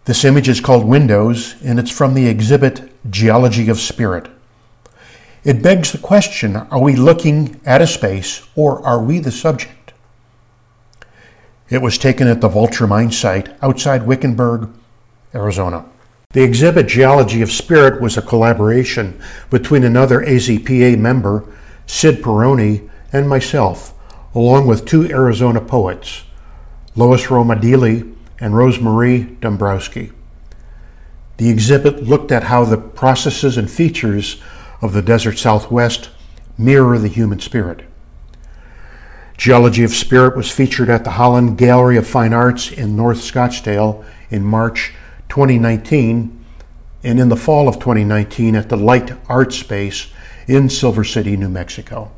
This image is called Windows, and it's from the exhibit Geology of Spirit. It begs the question, are we looking at a space, or are we the subject? It was taken at the Vulture Mine site outside Wickenburg, Arizona. The exhibit Geology of Spirit was a collaboration between another AZPA member, Sid Peroni, and myself, along with two Arizona poets, Lois Romadili and Rosemarie Dombrowski. The exhibit looked at how the processes and features of the desert Southwest mirror the human spirit. Geology of Spirit was featured at the Holland Gallery of Fine Arts in North Scottsdale in March 2019, and in the fall of 2019 at the Light Art Space in Silver City, New Mexico.